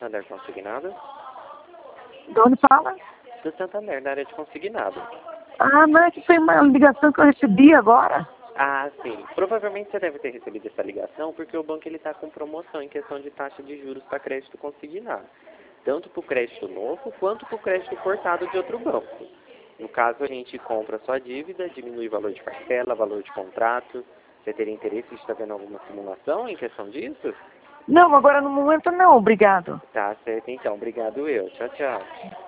Santander Consignado? De onde fala? Do Santander, da área de consignado. Ah, mas que foi uma ligação que eu recebi agora. Ah, sim. Provavelmente você deve ter recebido essa ligação porque o banco está com promoção em questão de taxa de juros para crédito consignado. Tanto para o crédito novo quanto para o crédito cortado de outro banco. No caso, a gente compra a sua dívida, diminui o valor de parcela, valor de contrato. Você teria interesse em estar vendo alguma simulação em questão disso? Não, agora no momento não, obrigado. Tá certo, então. Obrigado eu. Tchau, tchau.